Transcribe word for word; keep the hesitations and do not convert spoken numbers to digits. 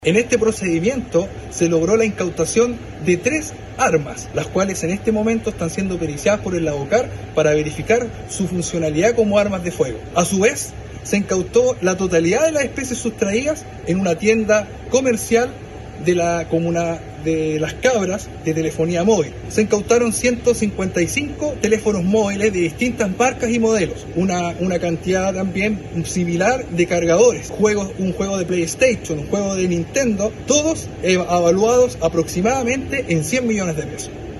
En este procedimiento se logró la incautación de tres armas, las cuales en este momento están siendo periciadas por el Labocar para verificar su funcionalidad como armas de fuego. A su vez, se incautó la totalidad de las especies sustraídas en una tienda comercial de la comuna de Las Cabras de telefonía móvil. Se incautaron ciento cincuenta y cinco teléfonos móviles de distintas marcas y modelos, una, una cantidad también similar de cargadores, juegos, un juego de PlayStation, un juego de Nintendo, todos evaluados aproximadamente en cien millones de pesos.